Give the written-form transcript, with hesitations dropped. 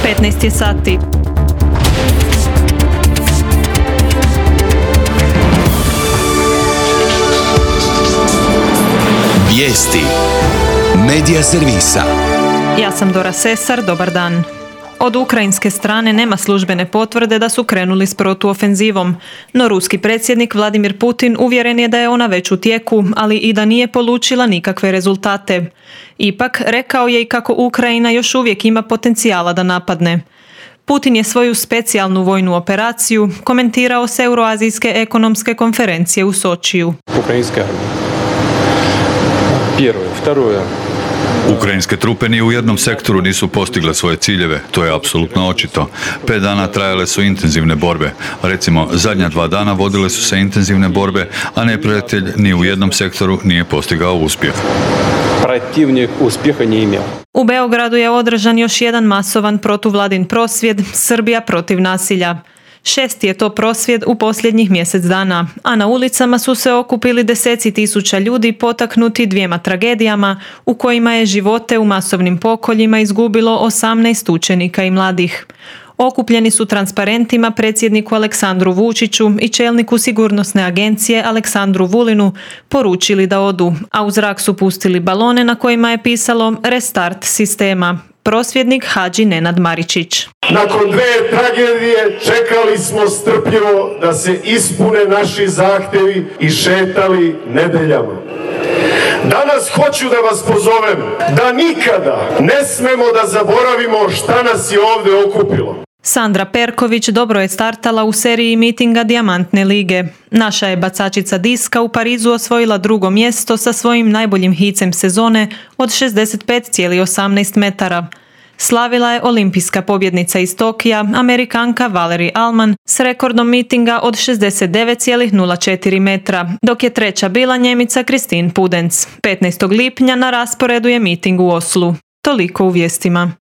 15 je sati. Vijesti Medija servisa. Ja sam Dora Sesar, dobar dan. Od ukrajinske strane nema službene potvrde da su krenuli s protuofenzivom, no ruski predsjednik Vladimir Putin uvjeren je da je ona već u tijeku, ali i da nije polučila nikakve rezultate. Ipak, rekao je i kako Ukrajina još uvijek ima potencijala da napadne. Putin je svoju specijalnu vojnu operaciju komentirao s Euroazijske ekonomske konferencije u Sočiju. Ukrajinska armija. Prvo, Ukrajinske trupe ni u jednom sektoru nisu postigle svoje ciljeve, to je apsolutno očito. 5 dana trajale su intenzivne borbe. Recimo, zadnja 2 dana vodile su se intenzivne borbe, a neprijatelj ni u jednom sektoru nije postigao uspjeh. Protivnik uspjeha nije imao. U Beogradu je održan još jedan masovan protuvladin prosvjed Srbija protiv nasilja. 6. je to prosvjed u posljednjih mjesec dana, a na ulicama su se okupili deseci tisuća ljudi potaknuti 2 tragedijama u kojima je živote u masovnim pokoljima izgubilo 18 učenika i mladih. Okupljeni su transparentima predsjedniku Aleksandru Vučiću i čelniku sigurnosne agencije Aleksandru Vulinu poručili da odu, a u zrak su pustili balone na kojima je pisalo restart sistema. Prosvjednik Hadži Nenad Maričić. Nakon 2 tragedije čekali smo strpljivo da se ispune naši zahtjevi i šetali nedeljama. Danas hoću da vas pozovem da nikada ne smemo da zaboravimo šta nas je ovdje okupilo. Sandra Perković dobro je startala u seriji mitinga Dijamantne lige. Naša je bacačica diska u Parizu osvojila 2. mjesto sa svojim najboljim hicem sezone od 65,18 metara. Slavila je olimpijska pobjednica iz Tokija, Amerikanka Valerie Allman, s rekordom mitinga od 69,04 metra, dok je treća bila Njemica Christine Pudenz. 15. lipnja na rasporedu je miting u Oslu. Toliko u vijestima.